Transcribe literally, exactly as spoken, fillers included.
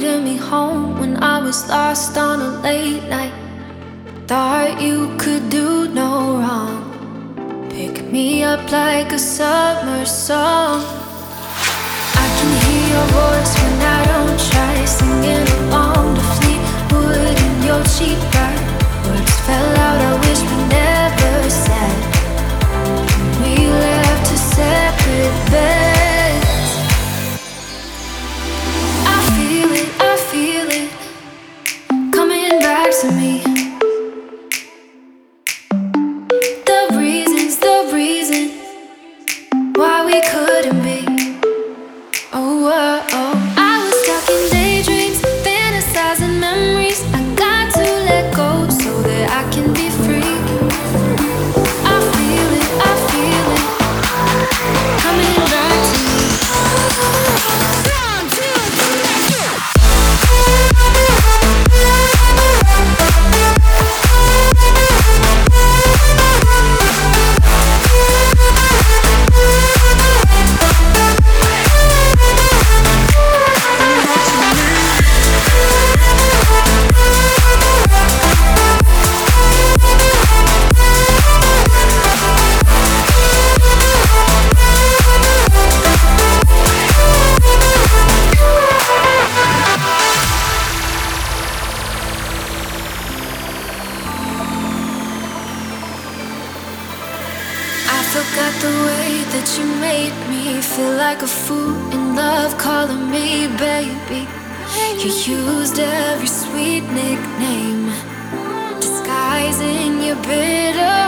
leading me home when I was lost on a late night. Thought you could do no wrong. Pick me up like a summer song. I can hear your voice when I don't try, singing along to Fleetwood and your cheap ride. Words fell out, I wish we never said. We left to separate beds. I feel it, I feel it coming back to me. The reasons, the reason why we couldn't be. Oh, oh, oh. I was stuck in daydreams, fantasizing memories. I got to let go so that I can be free. I feel it, I feel it coming back to me. One, two, three, forgot the way that you made me feel like a fool in love, calling me baby. You used every sweet nickname, disguising your bitter